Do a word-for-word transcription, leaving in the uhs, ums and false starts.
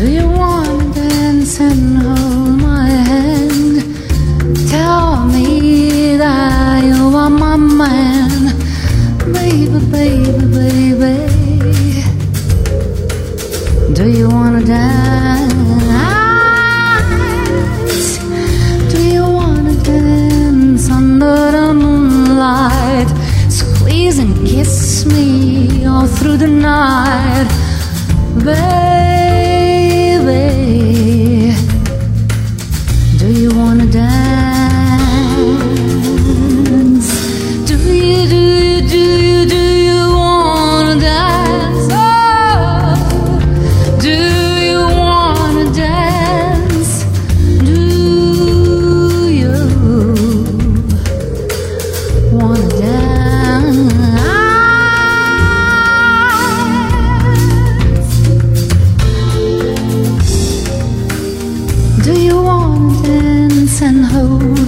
Do you wanna dance and hold my hand? Tell me that you are my man, baby, baby, baby. Do you wanna dance? Do you wanna dance under the moonlight? Squeeze and kiss me all through the night, baby. Do you wanna dance? Do you, do you, do you, do you wanna dance? Oh, do you wanna dance? Do you wanna dance? Do you wanna dance and hold